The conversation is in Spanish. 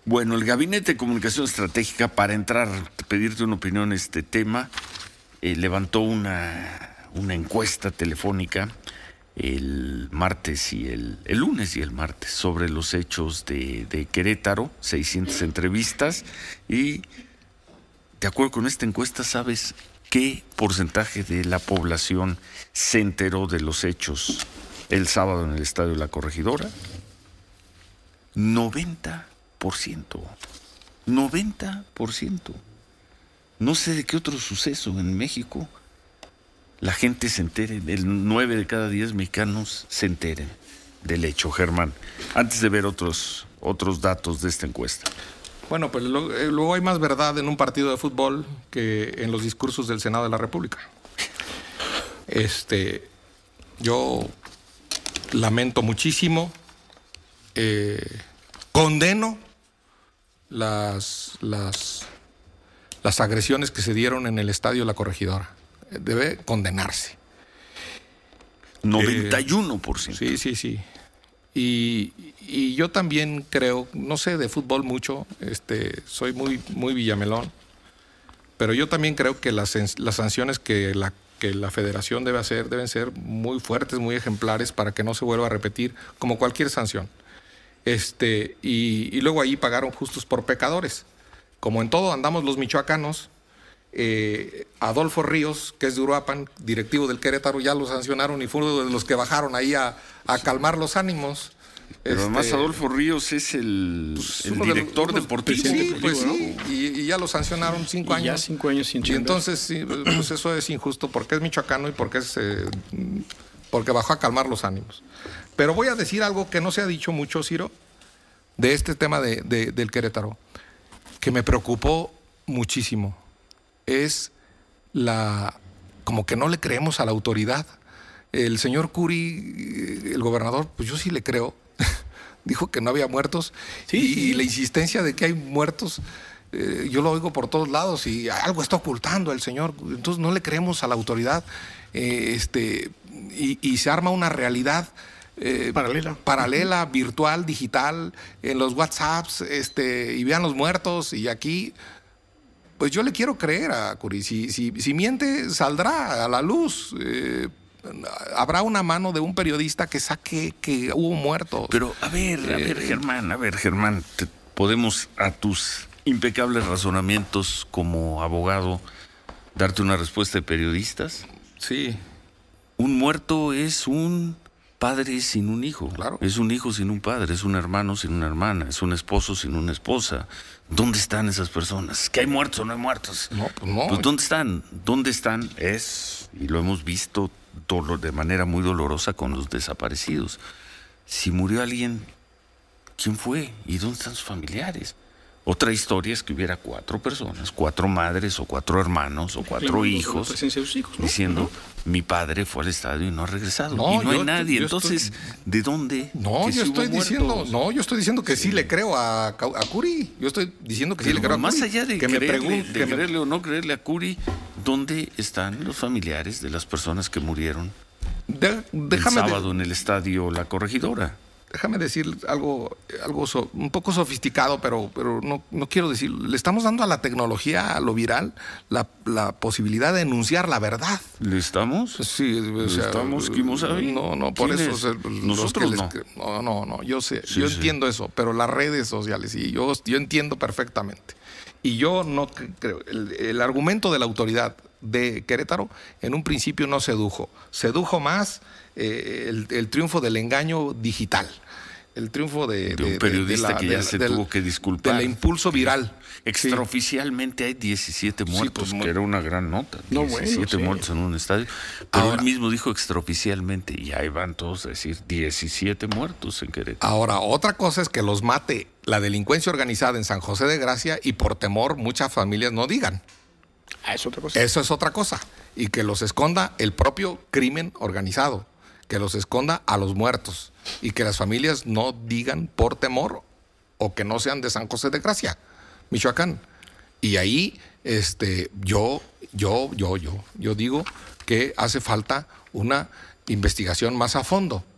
Bueno, el Gabinete de Comunicación Estratégica, para entrar, pedirte una opinión en este tema, levantó una encuesta telefónica el martes y el lunes y el martes sobre los hechos de Querétaro, 600 entrevistas, y de acuerdo con esta encuesta, ¿sabes qué porcentaje de la población se enteró de los hechos el sábado en el Estadio La Corregidora? 90%. 90%. No sé de qué otro suceso en México la gente se entere, el 9 de cada 10 mexicanos se enteren del hecho, Germán. Antes de ver otros datos de esta encuesta. Bueno, pues luego hay más verdad en un partido de fútbol que en los discursos del Senado de la República. Yo lamento muchísimo, condeno las agresiones que se dieron en el Estadio La Corregidora. Debe condenarse. 91%. Sí. Y yo también creo, no sé de fútbol mucho, soy muy villamelón, pero yo también creo que las sanciones que la federación debe hacer deben ser muy fuertes, muy ejemplares para que no se vuelva a repetir, como cualquier sanción. Y luego ahí pagaron justos por pecadores. Como en todo andamos los michoacanos, Adolfo Ríos, que es de Uruapan, directivo del Querétaro, ya lo sancionaron y fue uno de los que bajaron ahí a calmar los ánimos. Pero además Adolfo Ríos es el director deportivo. Sí, pues sí, y ya lo sancionaron 5 años. Ya 5 años sin Y entonces, sí, pues eso es injusto porque es michoacano y porque bajó a calmar los ánimos. Pero voy a decir algo que no se ha dicho mucho, Ciro, de este tema del Querétaro, que me preocupó muchísimo. Es como que no le creemos a la autoridad. El señor Curi, el gobernador, pues yo sí le creo. Dijo que no había muertos. Sí. Y la insistencia de que hay muertos, yo lo oigo por todos lados y algo está ocultando el señor. Entonces no le creemos a la autoridad. Y se arma una realidad paralela, virtual, digital, en los WhatsApps, y vean los muertos. Y aquí, pues yo le quiero creer a Curi. Si miente, saldrá a la luz. Habrá una mano de un periodista que saque que hubo muertos. Pero a ver, Germán, podemos a tus impecables razonamientos como abogado darte una respuesta de periodistas. Sí. Un muerto es un padre sin un hijo. Claro. Es un hijo sin un padre, es un hermano sin una hermana, es un esposo sin una esposa. ¿Dónde están esas personas? ¿Que hay muertos o no hay muertos? No, pues no. Pues ¿dónde están? ¿Dónde están? Y lo hemos visto de manera muy dolorosa con los desaparecidos. Si murió alguien, ¿quién fue? ¿Y dónde están sus familiares? Otra historia es que hubiera 4 personas, 4 madres o 4 hermanos o 4 hijos, ¿no? diciendo, mi padre fue al estadio y no ha regresado. Y no hay nadie. Entonces, ¿de dónde? No, yo estoy diciendo que sí le creo a Curi. Yo estoy diciendo que sí le creo a Curi. Más allá de creerle o no creerle a Curi, ¿dónde están los familiares de las personas que murieron el sábado en el Estadio La Corregidora? Déjame decir algo un poco sofisticado, pero no quiero decir. Le estamos dando a la tecnología, a lo viral, la posibilidad de enunciar la verdad. ¿Le estamos? Sí, estamos, Kimosabi. No, por eso. Nosotros no. Yo sé, yo entiendo eso, pero las redes sociales, sí, yo entiendo perfectamente. Y yo no creo. El argumento de la autoridad de Querétaro en un principio no sedujo. Sedujo más el triunfo del engaño digital. El triunfo de un periodista que ya se tuvo que disculpar. Del impulso viral. Extraoficialmente hay 17 muertos, pues, que era una gran nota. 17 muertos en un estadio. Pero ahora, él mismo dijo extraoficialmente, y ahí van todos a decir 17 muertos en Querétaro. Ahora, otra cosa es que los mate la delincuencia organizada en San José de Gracia y por temor muchas familias no digan. Es otra cosa. Eso es otra cosa. Y que los esconda el propio crimen organizado. Que los esconda a los muertos. Y que las familias no digan por temor o que no sean de San José de Gracia, Michoacán. Y ahí yo digo que hace falta una investigación más a fondo.